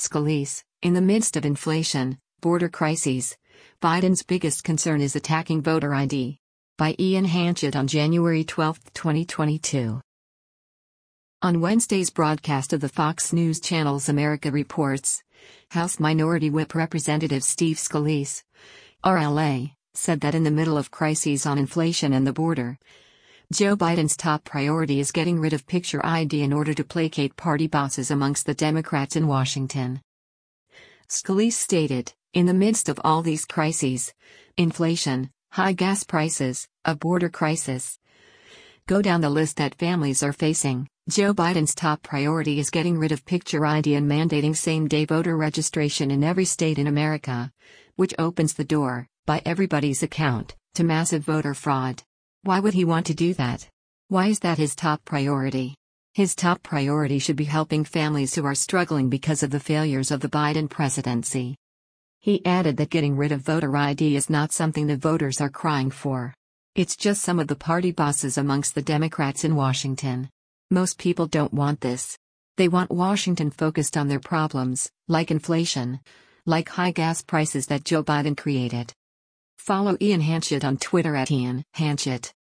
Scalise, in the midst of inflation, border crises, Biden's biggest concern is attacking voter ID. By Ian Hanchett on January 12, 2022. On Wednesday's broadcast of the Fox News Channel's America Reports, House Minority Whip Representative Steve Scalise, RLA, said that in the middle of crises on inflation and the border, Joe Biden's top priority is getting rid of picture ID in order to placate party bosses amongst the Democrats in Washington. Scalise stated, in the midst of all these crises, inflation, high gas prices, a border crisis, go down the list that families are facing, Joe Biden's top priority is getting rid of picture ID and mandating same-day voter registration in every state in America, which opens the door, by everybody's account, to massive voter fraud. Why would he want to do that? Why is that his top priority? His top priority should be helping families who are struggling because of the failures of the Biden presidency. He added that getting rid of voter ID is not something the voters are crying for. It's just some of the party bosses amongst the Democrats in Washington. Most people don't want this. They want Washington focused on their problems, like inflation, like high gas prices that Joe Biden created. Follow Ian Hanchett on Twitter @IanHanchett.